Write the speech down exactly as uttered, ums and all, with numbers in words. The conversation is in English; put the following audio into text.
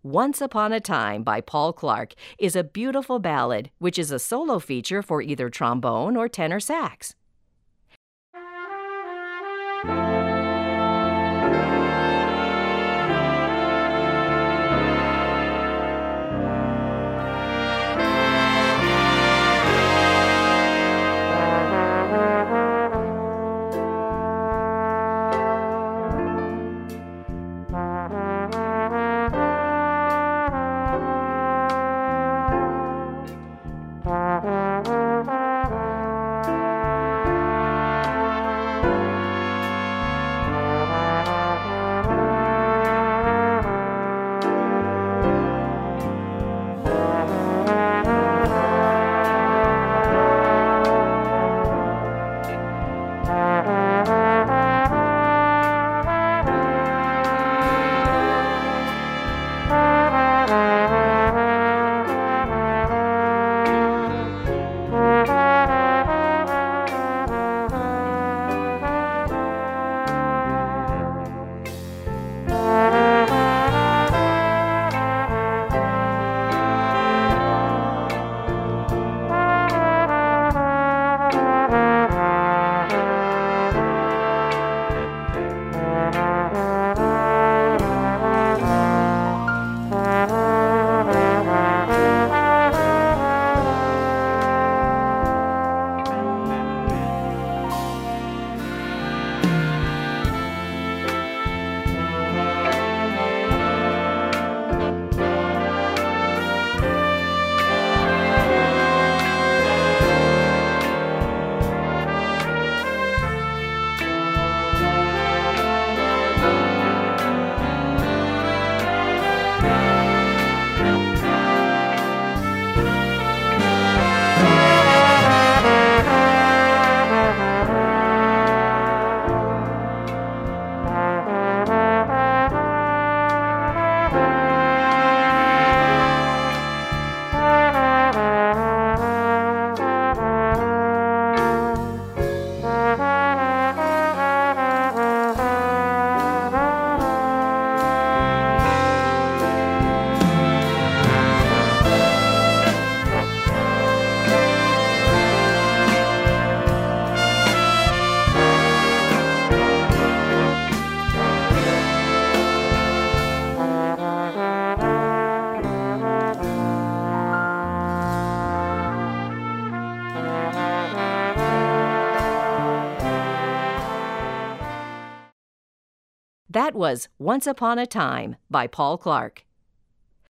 Once Upon a Time by Paul Clark is a beautiful ballad which is a solo feature for either trombone or tenor sax. That was Once Upon a Time by Paul Clark.